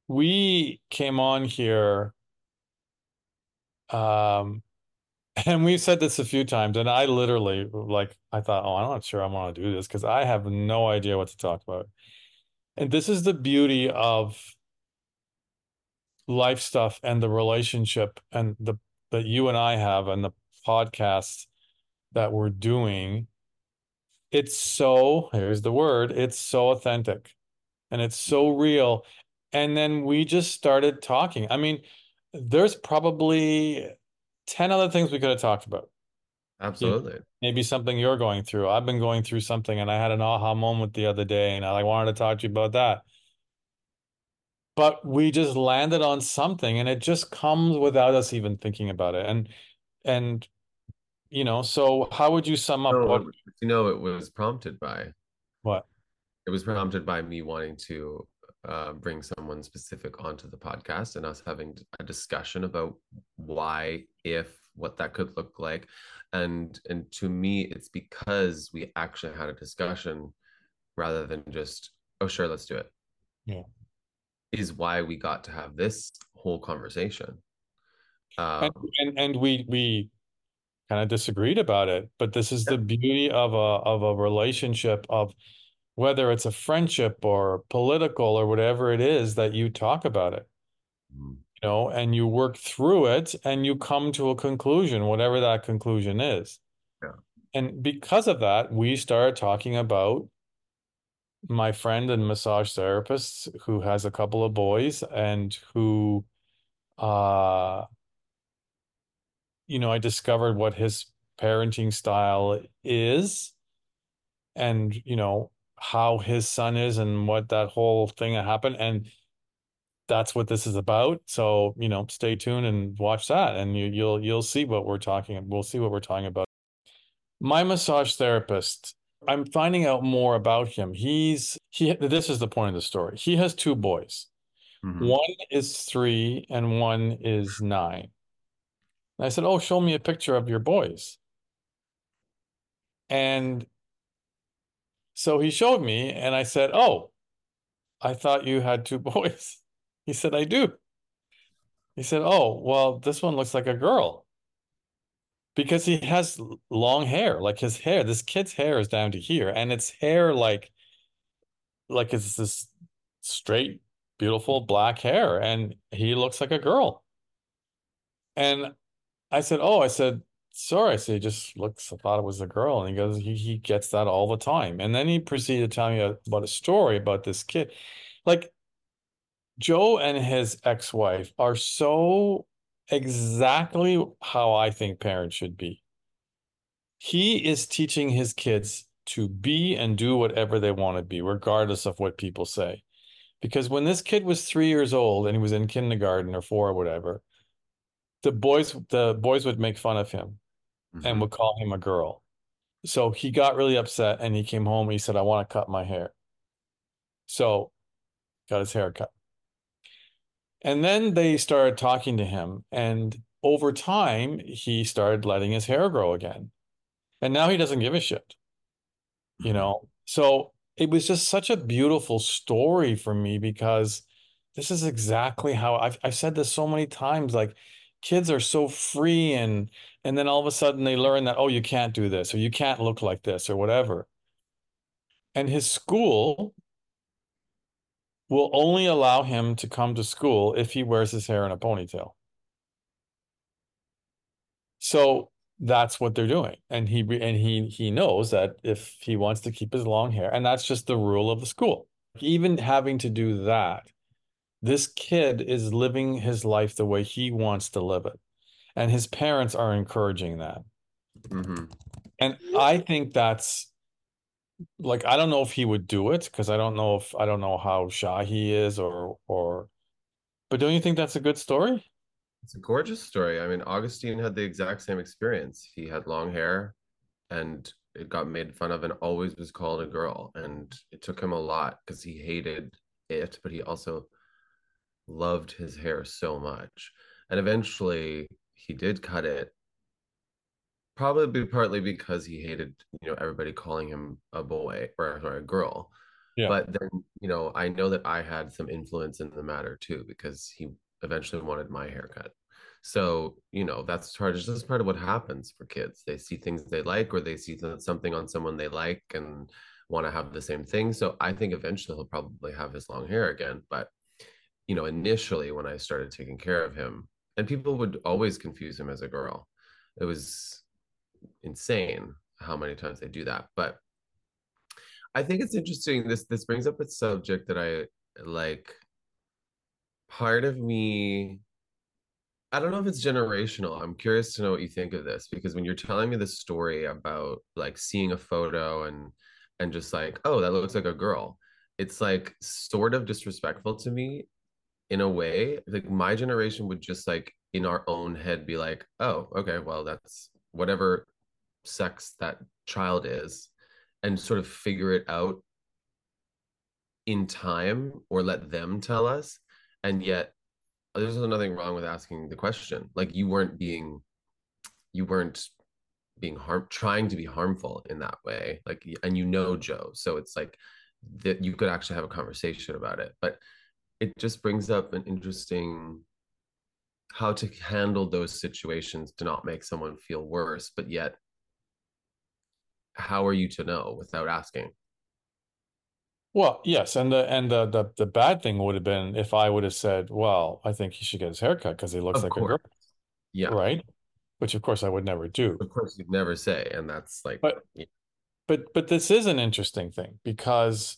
we came on here, um, and we've said this a few times, and I literally I thought, oh, I'm not sure I want to do this because I have no idea what to talk about. And this is the beauty of life stuff and the relationship and the that you and I have and the podcast that we're doing. It's so, here's the word, it's so authentic and it's so real. And then we just started talking. I mean, there's probably 10 other things we could have talked about. You know, Absolutely. maybe something you're going through. I've been going through something and I had an aha moment the other day and I wanted to talk to you about that. But we just landed on something and it just comes without us even thinking about it. And so how would you sum up No, what it was prompted by what? me wanting to bring someone specific onto the podcast and us having a discussion about why, if, what that could look like. And to me, it's because we actually had a discussion rather than just, oh, sure, let's do it, Yeah. is why we got to have this whole conversation. And Um, and we kind of disagreed about it, but this is the beauty of a relationship of whether it's a friendship or political or whatever it is that you talk about it, and you work through it and you come to a conclusion, whatever that conclusion is. yeah. And because of that, we started talking about my friend and massage therapist who has a couple of boys and who uh I discovered what his parenting style is and how his son is and what that whole thing happened, and that's what this is about. So stay tuned and watch that and you'll see what we'll see what we're talking about. My massage therapist, I'm finding out more about him. He this is the point of the story. He has two boys. Mhm. One is 3 and one is 9. And I said, oh, show me a picture of your boys. And so he showed me, and I said, oh, I thought you had two boys. He said, I do. He said, oh, well, this one looks like a girl because he has long hair. Like his hair, this kid's hair is down to here, and it's hair like it's this straight, beautiful black hair, and he looks like a girl. And I said, oh, I said, sorry. I said, he just looks, I thought it was a girl. And he goes, he gets that all the time. And then he proceeded to tell me about a story about this kid. Like Joe and his ex-wife are so exactly how I think parents should be. He is teaching his kids to be and do whatever they want to be, regardless of what people say. Because when this kid was 3 years old and he was in kindergarten or four or whatever, the boys would make fun of him and Mhm. would call him a girl. So he got really upset and he came home. He said, I want to cut my hair. So got his hair cut. And then they started talking to him. And over time, he started letting his hair grow again. And now he doesn't give a shit, you Mhm. know? So it was just such a beautiful story for me because this is exactly how I've said this so many times. Like kids are so free and then all of a sudden they learn that, oh, you can't do this or you can't look like this or whatever. And his school will only allow him to come to school if he wears his hair in a ponytail. So that's what they're doing. And he knows that if he wants to keep his long hair, and that's just the rule of the school. Even having to do that, this kid is living his life the way he wants to live it. And his parents are encouraging that. Mhm. And I think that's like I don't know if he would do it because I don't know how shy he is or but don't you think that's a good story? It's a gorgeous story. I mean, Augustine had the exact same experience. He had long hair and it got made fun of and always was called a girl. And it took him a lot because he hated it, but he also loved his hair so much. And eventually he did cut it, probably partly because he hated, everybody calling him a boy or sorry, a girl. Yeah. But then, I know that I had some influence in the matter too, because he eventually wanted my haircut. So, that's part of what happens for kids. They see things they like, or they see something on someone they like and want to have the same thing. So I think eventually he'll probably have his long hair again. But, initially when I started taking care of him, and people would always confuse him as a girl, it was insane how many times they do that. But I think it's interesting. This brings up a subject that I like. Part of me, I don't know if it's generational. I'm curious to know what you think of this, because when you're telling me this story about like seeing a photo and just like, oh, that looks like a girl, it's like sort of disrespectful to me in a way. Like my generation would just like in our own head be like, oh, okay, well, that's whatever sex that child is, and sort of figure it out in time or let them tell us. And yet there's nothing wrong with asking the question. Like you weren't being trying to be harmful in that way. Like, and Joe. So it's like that you could actually have a conversation about it. But it just brings up an interesting how to handle those situations to not make someone feel worse, but yet how are you to know without asking? Well, yes, and the bad thing would have been if I would have said, "Well, I think he should get his haircut because he looks Of like a girl," course. Yeah. right? Which of course I would never do. Of course you'd never say. And that's like, But yeah. but this is an interesting thing because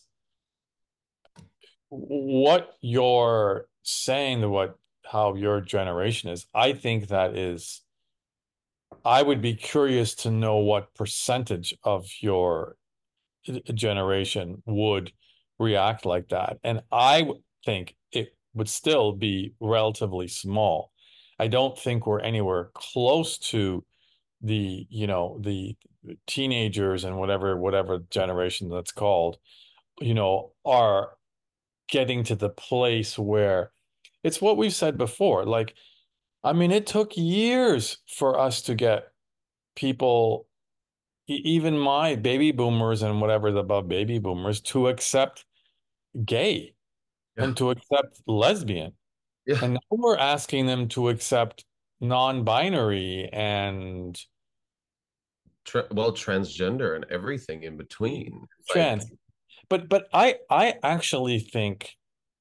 what you're saying to what how your generation is, I think that is I would be curious to know what percentage of your generation would react like that. And think it would still be relatively small. I don't think we're anywhere close to the teenagers and whatever generation that's called, are getting to the place where it's what we've said before. Like, I mean, it took years for us to get people, even my baby boomers and whatever the above baby boomers, to accept gay Yeah. and to accept lesbian. Yeah. And now we're asking them to accept non-binary and Well, transgender and everything in between. It's like, trans. But I actually think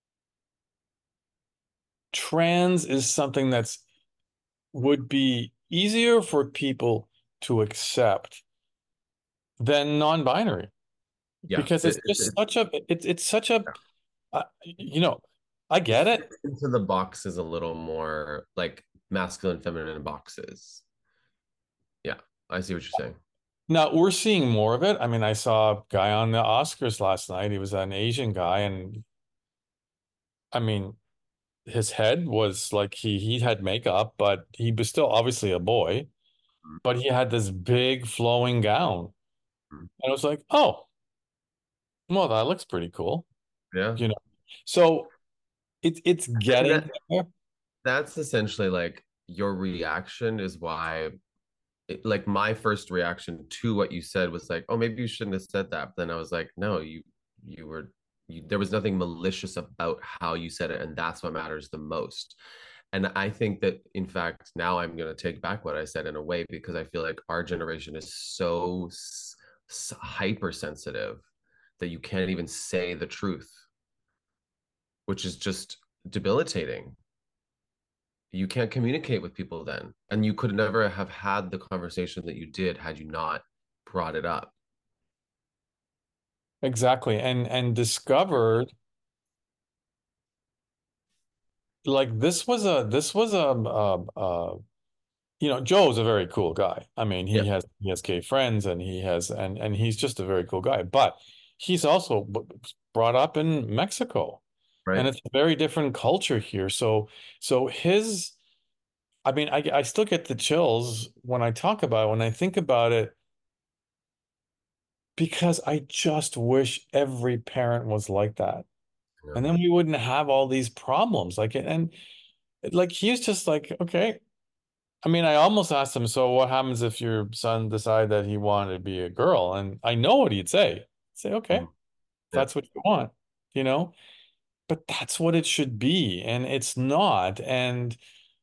trans is something that's would be easier for people to accept than non-binary yeah, because it's just such a it's such a you know I it get it. fits into the boxes a little more, like masculine, feminine boxes. Yeah, I see what you're saying. Now we're seeing more of it. I mean, I saw a guy on the Oscars last night. He was an Asian guy, and I mean, his head was like he had makeup, but he was still obviously a boy. But he had this big flowing gown, Mhm. and I was like, oh, well, that looks pretty cool, Yeah, you know. So it's and getting there. that's essentially like your reaction is why. Like my first reaction to what you said was like, oh, maybe you shouldn't have said that. But then I was like, no, you were there was nothing malicious about how you said it, and that's what matters the most. And I think that in fact now I'm going to take back what I said in a way, because I feel like our generation is so hypersensitive that you can't even say the truth, which is just debilitating. You can't communicate with people then, and you could never have had the conversation that you did had you not brought it up. Exactly, and discovered like Joe's a very cool guy. I mean, Yeah, he has gay friends and and he's just a very cool guy. But he's also brought up in Mexico, and right. it's a very different culture here. So his, I mean, I still get the chills when I talk about it, when I think about it, because I just wish every parent was like that, Yeah. and then we wouldn't have all these problems. And like he's just like, okay. I mean, I almost asked him, so what happens if your son decided that he wanted to be a girl? And I know what he'd say. Say, okay. Mhm. Yeah. that's what you want, you know? But that's what it should be, and it's not. And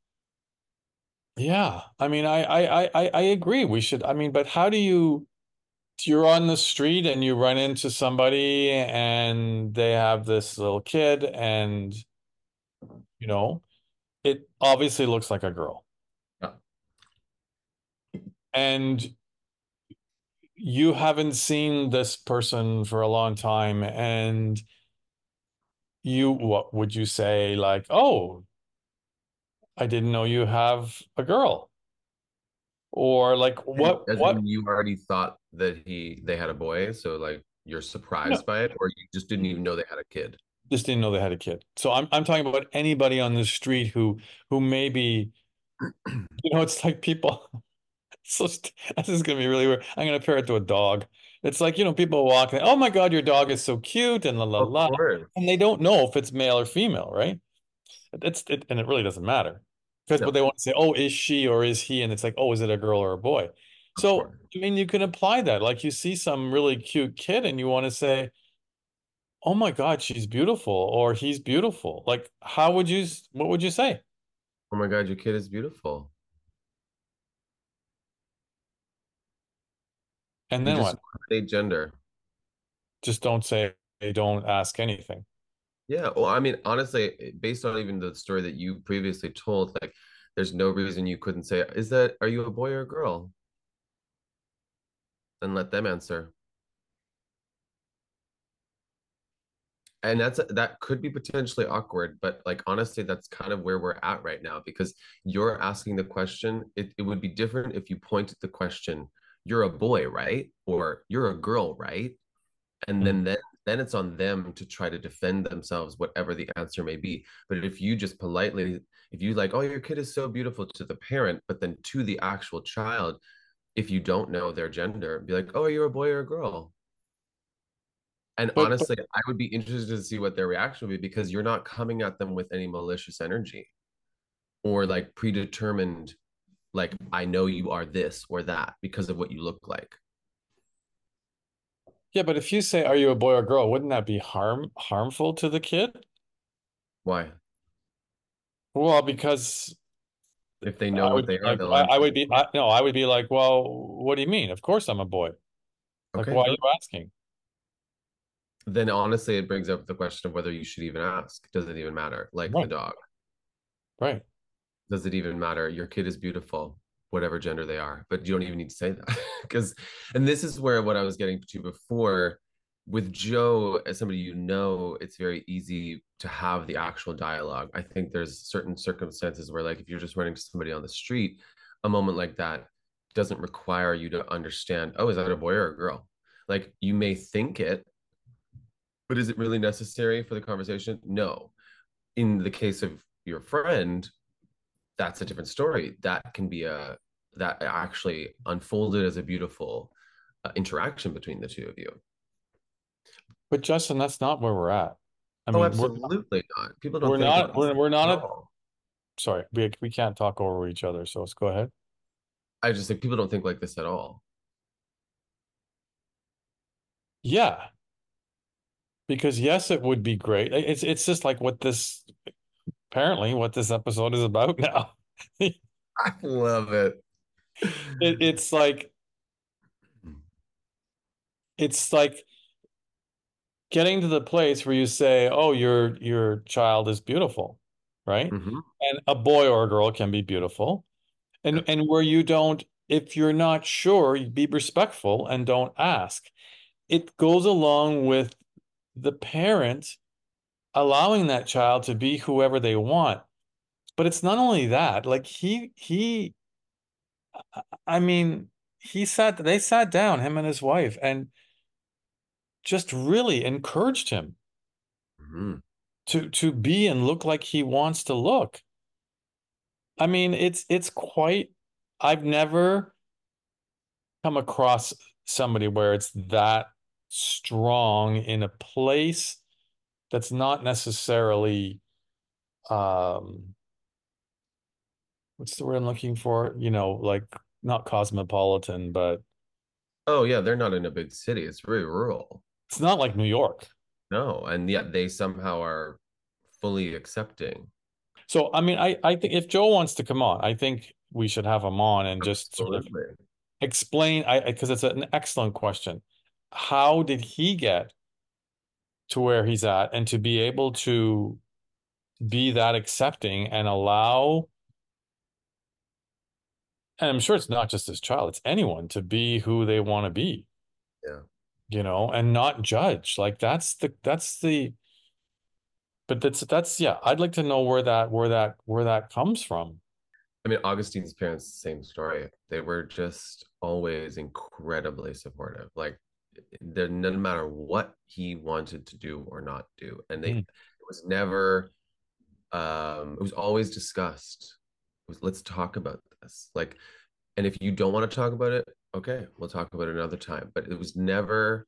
yeah, I mean, I agree. We should. I mean, but how do you? You're on the street and you run into somebody and they have this little kid, and you know, it obviously looks like a girl, Yeah. and you haven't seen this person for a long time, and what would you say? Like, oh, I didn't know you have a girl, or like, As what? in you already thought that they had a boy, so like you're No, surprised by it, or you just didn't even know they had a kid. just didn't know they had a kid. So I'm talking about anybody on the street who maybe, it's like people. So this is gonna be really weird. I'm gonna compare it to a dog. It's like, people walking, oh my God, your dog is so cute and la la Of la. course. And they don't know if it's male or female, right? And it really doesn't matter. Because but No, they want to say, oh, is she or is he? And it's like, oh, is it a girl or a boy? of So course. I mean you can apply that. Like you see some really cute kid and you want to say, oh my God, she's beautiful or he's beautiful. Like what would you say? Oh my God, your kid is beautiful. And You then just what? validate gender. Just don't say, don't ask anything. Yeah, well, I mean, honestly, based on even the story that you previously told, like, there's no reason you couldn't say, are you a boy or a girl? And let them answer. And that could be potentially awkward, but like honestly, that's kind of where we're at right now because you're asking the question. It would be different if you pointed the question, you're a boy, right? Or you're a girl, right? And Mm. then it's on them to try to defend themselves, whatever the answer may be. But if you just politely, if you like, oh, your kid is so beautiful to the parent, but then to the actual child, if you don't know their gender, be like, oh, are you a boy or a girl? And But honestly, I would be interested to see what their reaction would be because you're not coming at them with any malicious energy or like predetermined, like, I know you are this or that because of what you look like. yeah, but if you say, are you a boy or girl, wouldn't that be harmful to the kid? Why? Well, because If they know I what would they be are, like, they'll answer. no, I would be like, well, what do you mean? Of course I'm a boy. Like, Okay, why are good. you asking? Then honestly, it brings up the question of whether you should even ask. Does it even matter? Like the Right, dog. right. Does it even matter? Your kid is beautiful, whatever gender they are, but you don't even need to say that. Because, and this is where what I was getting to before with Joe, as somebody it's very easy to have the actual dialogue. I think there's certain circumstances where, like, if you're just running to somebody on the street, a moment like that doesn't require you to understand, oh, is that a boy or a girl? Like, you may think it, but is it really necessary for the conversation? No. In the case of your friend, that's a different story. That actually unfolded as a beautiful interaction between the two of you. But Justin, that's not where we're at. I Oh, mean, absolutely not. People don't think like this we're not at at, all. sorry, we can't talk over each other, so let's go ahead. I just think people don't think like this at all. Yeah, because yes, it would be great. It's just like apparently what this episode is about now. I love it. It's like it's like getting to the place where you say, "Oh, your child is beautiful," right? Hmm. And a boy or a girl can be beautiful, Yeah. and where you don't, if you're not sure, you be respectful and don't ask. It goes along with the parent allowing that child to be whoever they want. But it's not only that, like I mean, they sat down, him and his wife, and just really encouraged him Hmm. to be and look like he wants to look. I mean, it's quite, I've never come across somebody where it's that strong in a place that's not necessarily um what's the word I'm looking for? Like not cosmopolitan, but Oh yeah, they're not in a big city. It's very rural. it's not like New York. No, and yet they somehow are fully accepting. So, I mean, I think if Joe wants to come on, I think we should have him on and just sort of Absolutely. explain, because it's an excellent question. How did he get to where he's at and to be able to be that accepting and allow, and I'm sure it's not just his child, it's anyone to be who they want to be, Yeah. and not judge. Like but yeah, I'd like to know where that comes from. I mean, Augustine's parents, same story. They were just always incredibly supportive. Like, no matter what he wanted to do or not do, and Mm. it was never, it was always discussed. It was, let's talk about this. Like, and if you don't want to talk about it, okay, we'll talk about it another time. But it was never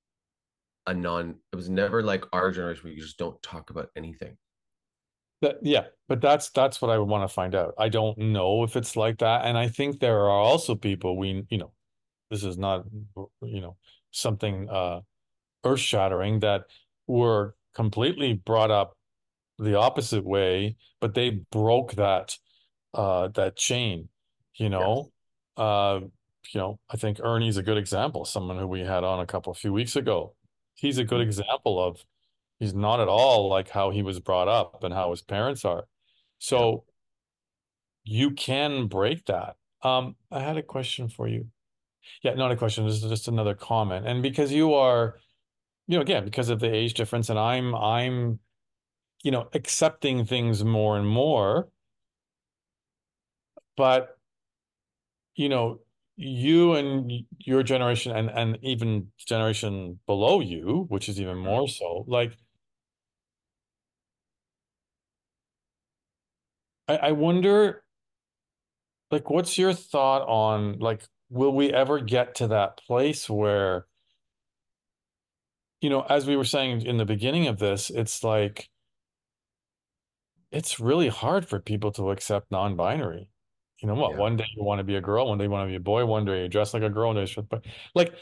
it was never like our generation where you just don't talk about anything. Yeah, but that's what I would want to find out. I don't know if it's like that, and I think there are also people this is not, you know, something earth-shattering, that were completely brought up the opposite way, but they broke that chain, you Yes. know. Uh, I think Ernie's a good example, someone who we had on a few weeks ago. He's a good example of he's not at all like how he was brought up and how his parents are. Yeah. So you can break that. I had a question for you. Yeah, not a question, this is just another comment. And because you are, again, because of the age difference, and I'm accepting things more and more, but you know, you and your generation, and even generation below you, which is even Mhm. more so, like I wonder, like, what's your thought on, like, will we ever get to that place where, as we were saying in the beginning of this, it's like it's really hard for people to accept non-binary. You know what? Yeah. One day you want to be a girl, one day you want to be a boy, one day you dress like a girl, one day but like,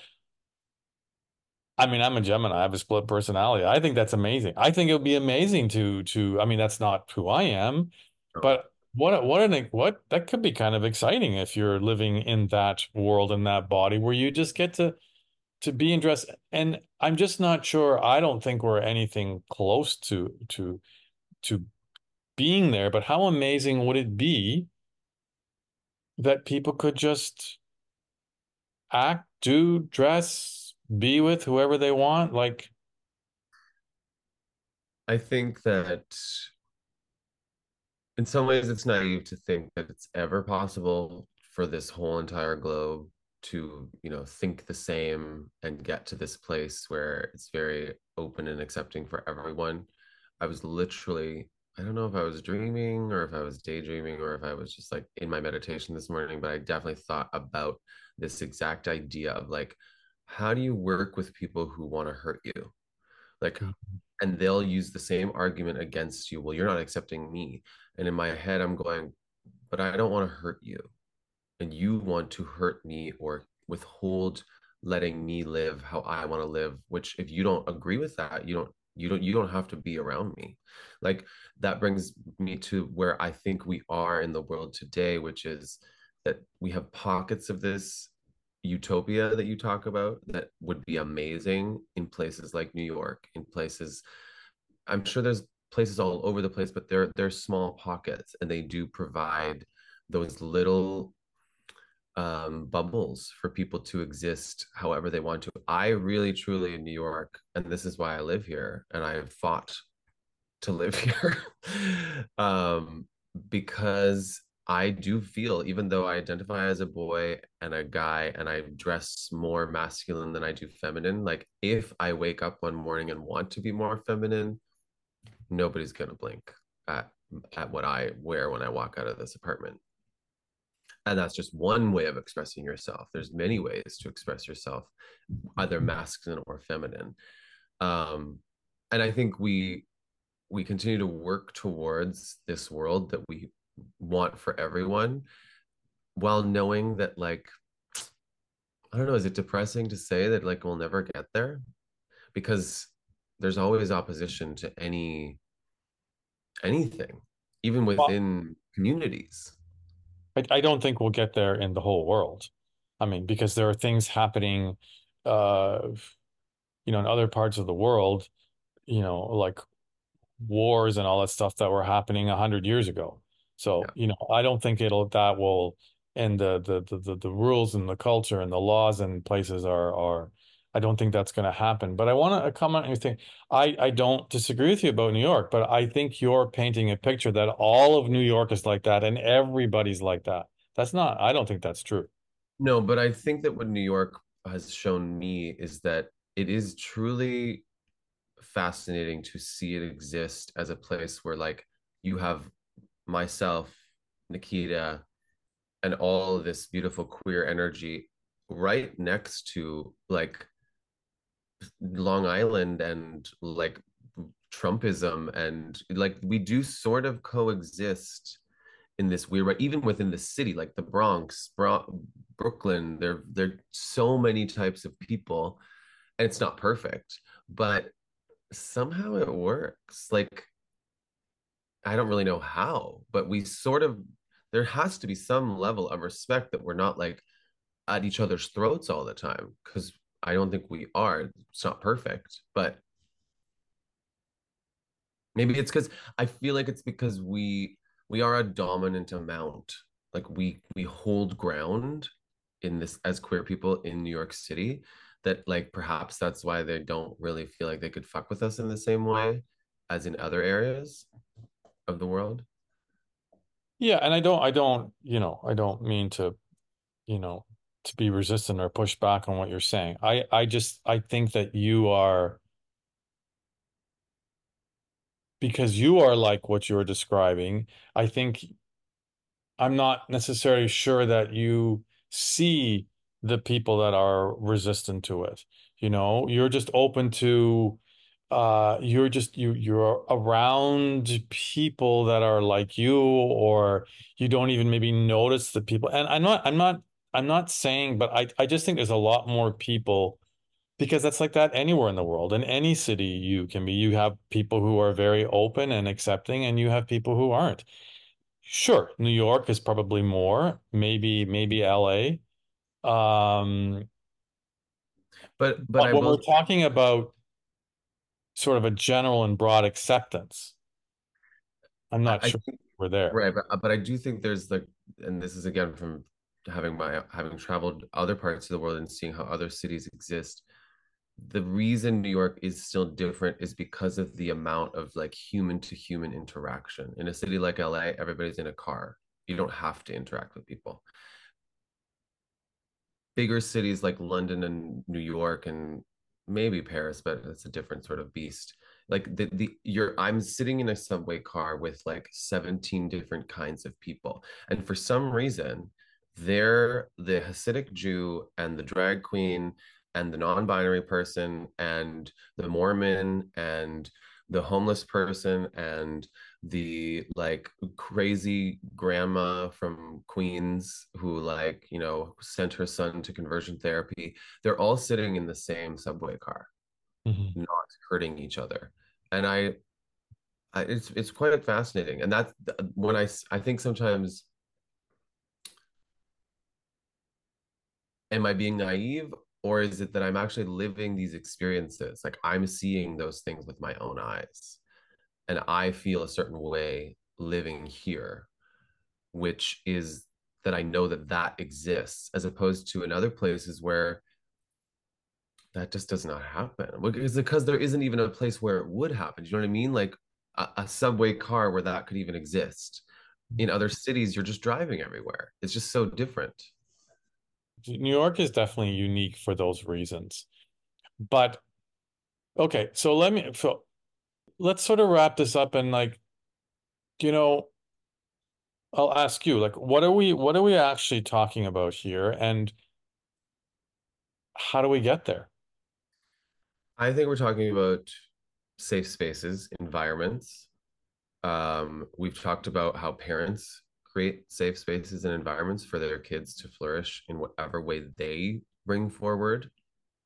I mean, I'm a Gemini. I have a split personality. I think that's amazing. I think it would be amazing I mean, that's not who I am, Oh, but what that could be kind of exciting if you're living in that world, in that body where you just get to be and dress. And I'm just not sure. I don't think we're anything close to being there, but how amazing would it be that people could just act, do, dress, be with whoever they want? Like, I think that in some ways it's naive to think that it's ever possible for this whole entire globe to, think the same and get to this place where it's very open and accepting for everyone. I was literally, I don't know if I was dreaming or if I was daydreaming or if I was just like in my meditation this morning, but I definitely thought about this exact idea of like, how do you work with people who want to hurt you? Like, and they'll use the same argument against you. Well, you're not accepting me. And in my head, I'm going, but I don't want to hurt you. And you want to hurt me or withhold letting me live how I want to live, which if you don't agree with that, you don't have to be around me. Like, that brings me to where I think we are in the world today, which is that we have pockets of this utopia that you talk about that would be amazing in places like New York, in places, I'm sure there's places all over the place, but they're small pockets and they do provide those little bubbles for people to exist however they want to. I really truly in New York, and this is why I live here and I have fought to live here. um, because I do feel, even though I identify as a boy and a guy and I dress more masculine than I do feminine, like if I wake up one morning and want to be more feminine, nobody's gonna blink at at what I wear when I walk out of this apartment. And that's just one way of expressing yourself. There's many ways to express yourself, either masculine or feminine. Um, and I think we continue to work towards this world that we want for everyone while knowing that, like, I don't know, is it depressing to say that like we'll never get there? Because there's always opposition to anything, even Well, within communities. I don't think we'll get there in the whole world. I mean, because there are things happening, uh, in other parts of the world, like wars and all that stuff that were happening 100 years ago. So, Yeah. I don't think that will, and the rules and the culture and the laws and places I don't think that's going to happen. But I want to comment on your thing. I don't disagree with you about New York, but I think you're painting a picture that all of New York is like that and everybody's like that. I don't think that's true. No, but I think that what New York has shown me is that it is truly fascinating to see it exist as a place where like you have myself, Nikita, and all of this beautiful queer energy right next to like Long Island and like Trumpism, and like we do sort of coexist in this weird way, even within the city, like the Bronx, Brooklyn. There are so many types of people, and it's not perfect, but somehow it works. Like I don't really know how, but we sort of there has to be some level of respect that we're not like at each other's throats all the time because I don't think we are. It's not perfect, but maybe it's because I feel like it's because we are a dominant amount. Like we hold ground in this as queer people in New York City that like perhaps that's why they don't really feel like they could fuck with us in the same way as in other areas of the world. Yeah, and I don't mean you know, to be resistant or push back on what you're saying. I think that you are, because you are like what you're describing. I think I'm not necessarily sure that you see the people that are resistant to it. You're just open to you're around people that are like you, or you don't even maybe notice the people. And I'm not saying, but I just think there's a lot more people, because that's like that anywhere in the world. In any city you have people who are very open and accepting, and you have people who aren't. Sure, New York is probably more, maybe LA. Um, But but I when will we're talking about sort of a general and broad acceptance, I'm not I sure think we're there. right, but I do think there's like, and this is again from having traveled other parts of the world and seeing how other cities exist. The reason New York is still different is because of the amount of like human to human interaction. In a city like LA, everybody's in a car. You don't have to interact with people. Bigger cities like London and New York and maybe Paris, but it's a different sort of beast. Like I'm sitting in a subway car with like 17 different kinds of people. And for some reason, they're the Hasidic Jew and the drag queen and the non-binary person and the Mormon and the homeless person and the like crazy grandma from Queens who like, sent her son to conversion therapy. They're all sitting in the same subway car, Mhm. not hurting each other. And it's quite fascinating. And that's when I think sometimes, am I being naive, or is it that I'm actually living these experiences? Like I'm seeing those things with my own eyes and I feel a certain way living here, which is that I know that that exists, as opposed to in other places where that just does not happen. Because there isn't even a place where it would happen. Do you know what I mean? Like a subway car where that could even exist. In other cities, you're just driving everywhere. It's just so different. New York is definitely unique for those reasons. But okay, so let's sort of wrap this up, and like, you know, I'll ask you, like, what are we actually talking about here, and how do we get there? I think we're talking about safe spaces, environments. We've talked about how parents create safe spaces and environments for their kids to flourish in whatever way they bring forward and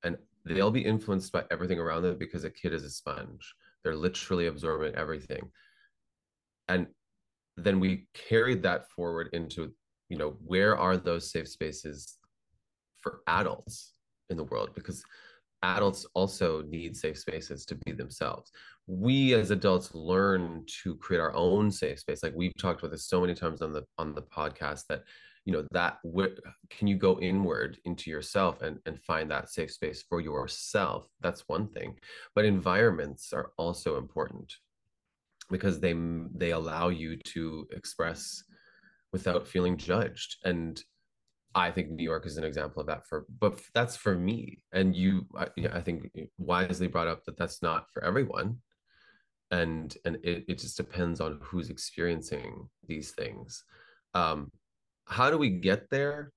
they'll be influenced by everything around them because a kid is a sponge. They're literally absorbing everything. And then we carried that forward into, where are those safe spaces for adults in the world? Because adults also need safe spaces to be themselves. We as adults learn to create our own safe space. Like we've talked about this so many times on the podcast that can you go inward into yourself and find that safe space for yourself? That's one thing. But environments are also important because they allow you to express without feeling judged. And I think New York is an example of that but that's for me. And I think wisely brought up that that's not for everyone. And it just depends on who's experiencing these things. Um, how do we get there?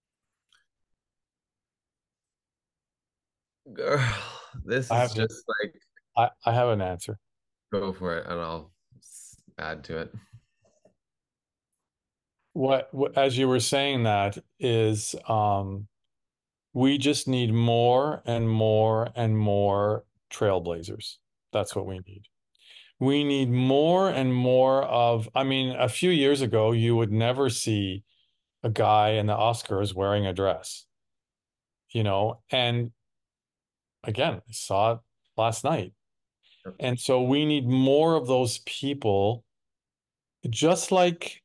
Girl, this I is have just like, I have an answer. go for it and I'll add to it. What as you were saying that is we just need more and more and more trailblazers. That's what we need. We need more and more of, I mean, a few years ago, you would never see a guy in the Oscars wearing a dress, and again, I saw it last night. And so we need more of those people, just like,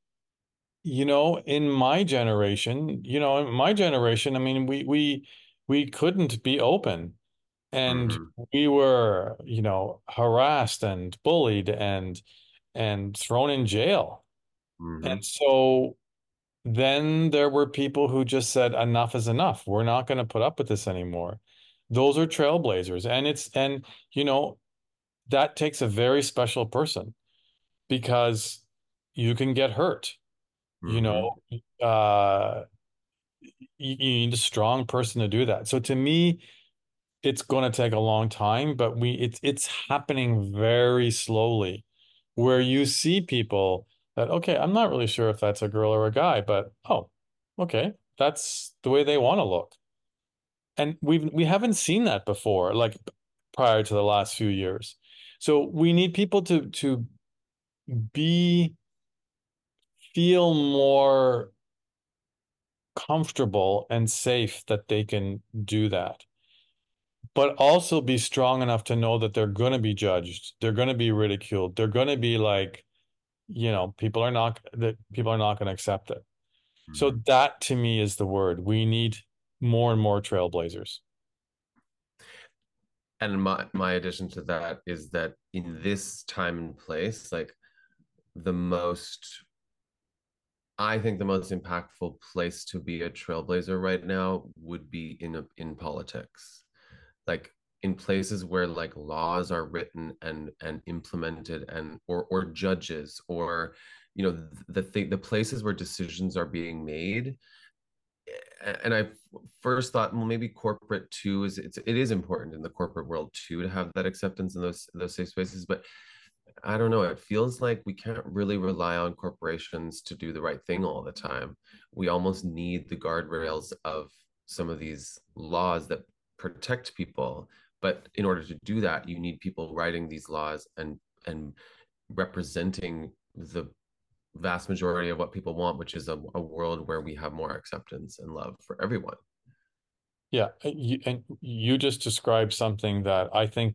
in my generation, I mean, we couldn't be open and Mm-hmm. we were, harassed and bullied and thrown in jail. And Mm-hmm. so then there were people who just said, enough is enough. We're not going to put up with this anymore. Those are trailblazers. And you know, that takes a very special person because you can get hurt. You Mm-hmm. know, uh, you need a strong person to do that. So to me, it's going to take a long time, but it's happening very slowly, where you see people that, okay, I'm not really sure if that's a girl or a guy, but oh, okay, that's the way they want to look. And we haven't seen that before, like prior to the last few years. So we need people to be feel more comfortable and safe that they can do that, but also be strong enough to know that they're going to be judged, they're going to be ridiculed, they're going to be like, people are not going to accept it. So Mm-hmm. that to me is the word. We need more and more trailblazers. And my addition to that is that in this time and place, like the most I think the most impactful place to be a trailblazer right now would be in politics. Like in places where like laws are written and implemented, or judges, or the places where decisions are being made. And I first thought, well, maybe corporate too it is important in the corporate world too to have that acceptance in those safe spaces. But I don't know. It feels like we can't really rely on corporations to do the right thing all the time. We almost need the guardrails of some of these laws that protect people. But in order to do that, you need people writing these laws and representing the vast majority of what people want, which is a world where we have more acceptance and love for everyone. Yeah, and you just described something that I think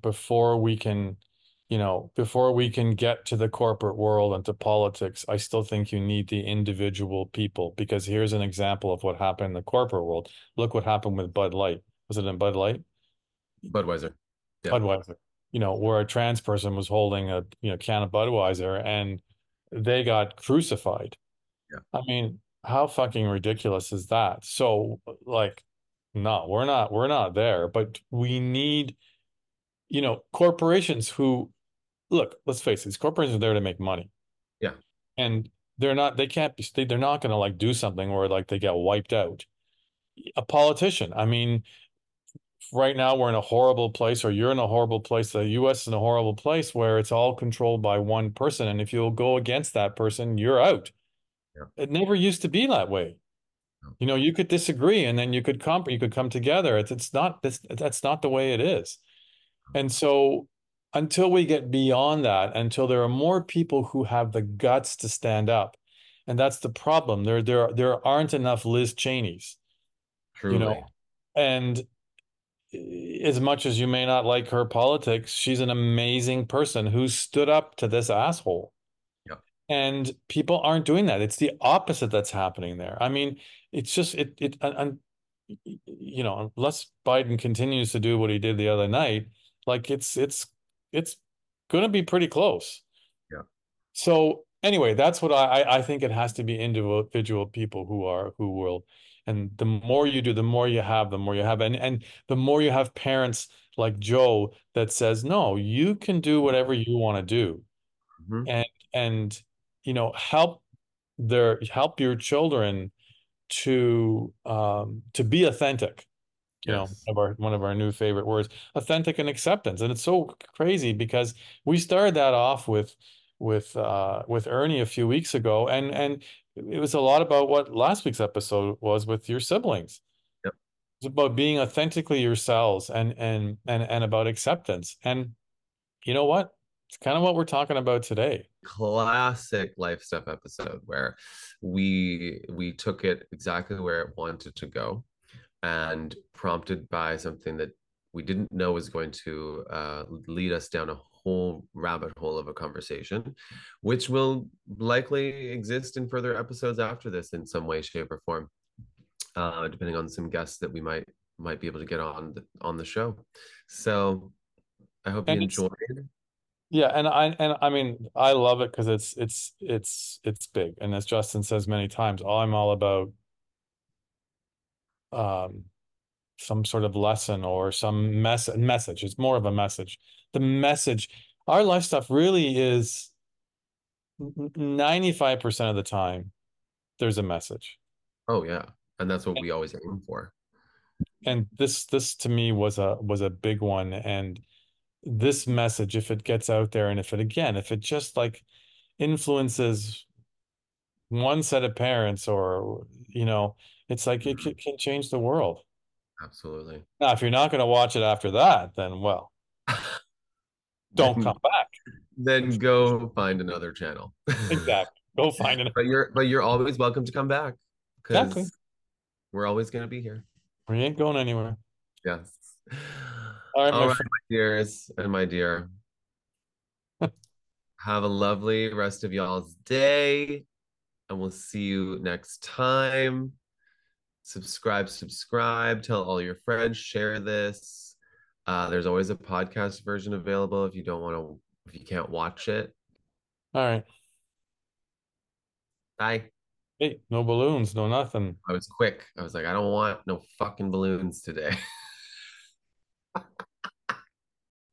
before we can get to the corporate world and to politics, I still think you need the individual people, because here's an example of what happened in the corporate world. Look what happened with Bud Light. Was it in Bud Light? Budweiser. Yeah. Budweiser, where a trans person was holding a, can of Budweiser and they got crucified. Yeah. I mean, how fucking ridiculous is that? So, like, no, we're not there, but we need, corporations who, look, let's face it, these corporations are there to make money. Yeah. And they can't be, they're not going to like do something where like they get wiped out. A politician, I mean, right now we're in a horrible place, or you're in a horrible place. The US is in a horrible place where it's all controlled by one person. And if you'll go against that person, you're out. Yeah. It never used to be that way. You know, you could disagree and then you could come together. It's not this, that's not the way it is. And so until we get beyond that, until there are more people who have the guts to stand up, and that's the problem. There aren't enough Liz Cheneys, you know, Truly. and as much as you may not like her politics, she's an amazing person who stood up to this asshole. Yep. And people aren't doing that. It's the opposite that's happening there. I mean, it's just and you know, unless Biden continues to do what he did the other night, like it's going to be pretty close. Yeah. So anyway, that's what I think it has to be individual people who will, and the more you do, the more you have, the more you have, and the more you have parents like Joe that says, no, you can do whatever you want to do, Hmm. and and you know help your children to be authentic. You know, Yes. one of our new favorite words, authentic and acceptance. And it's so crazy because we started that off with Ernie a few weeks ago, and it was a lot about what last week's episode was with your siblings. Yep. It's about being authentically yourselves and about acceptance. And you know what? It's kind of what we're talking about today. Classic life stuff episode where we took it exactly where it wanted to go, and prompted by something that we didn't know was going to lead us down a whole rabbit hole of a conversation, which will likely exist in further episodes after this in some way, shape, or form, depending on some guests that we might be able to get on the show. So I hope you And it's enjoyed. yeah, and I mean I love it because it's big. And as Justin says many times, I'm all about um some sort of lesson or some message. It's more of a message. The message, our life stuff really is 95% of the time, there's a message. Oh yeah, and that's what we always aim for. And this to me was a big one. And this message, if it gets out there and if it just like influences one set of parents or, you know, it's like it Mhm. can change the world. Absolutely. Now, if you're not going to watch it after that, then well, don't come then back. then go find another channel. Exactly. Go find it. But you're always welcome to come back Exactly. because we're always going to be here. We ain't going anywhere. Yes. All right, All my right, friend. my dears and my dear. Have a lovely rest of y'all's day, and we'll see you next time. Subscribe, tell all your friends, share this. There's always a podcast version available if you don't want to, if you can't watch it. All right. Bye. Hey, no balloons, no nothing. I was quick. I was like, I don't want no fucking balloons today.